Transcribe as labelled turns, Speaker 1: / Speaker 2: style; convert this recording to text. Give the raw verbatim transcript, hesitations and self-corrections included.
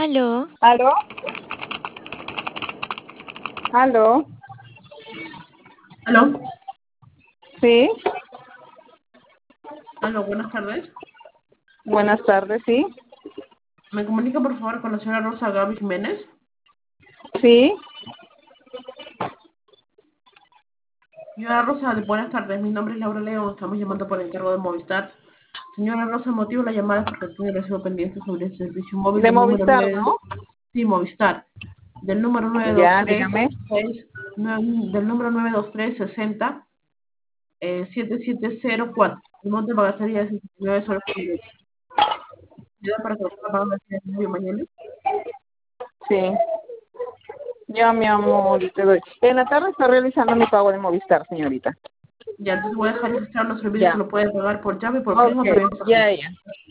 Speaker 1: Aló,
Speaker 2: ¿Aló? ¿Aló?
Speaker 3: Aló,
Speaker 2: Sí,
Speaker 3: aló, buenas tardes.
Speaker 2: buenas tardes, sí,
Speaker 3: ¿Me comunica por favor con la señora Rosa Gaby Jiménez?
Speaker 2: sí,
Speaker 3: Señora Rosa, buenas tardes. Mi nombre es Laura León. Estamos llamando por encargo de Movistar. Señora Rosa, el motivo de la llamada es porque tiene recibo pendiente sobre el servicio móvil
Speaker 2: de
Speaker 3: del número
Speaker 2: Movistar,
Speaker 3: nueve.
Speaker 2: ¿no?
Speaker 3: Sí, Movistar. Del número nueve dos
Speaker 2: Ya,
Speaker 3: tres
Speaker 2: dígame.
Speaker 3: seis del número nueve dos tres sesenta eh, siete siete cero cuatro. El monte de pagatería es sesenta y nueve soles por minuto. ¿Ayuda para que lo pueda pagar el día de mañana?
Speaker 2: Sí, ya, mi amor, te doy. En la tarde está realizando mi pago de Movistar, señorita.
Speaker 3: Ya, entonces voy a dejar registrado los servicios que
Speaker 2: Ya,
Speaker 3: lo puede pagar por llave, por PIN
Speaker 2: ok,
Speaker 3: o también por
Speaker 2: ya,
Speaker 3: tarjeta.
Speaker 2: ya.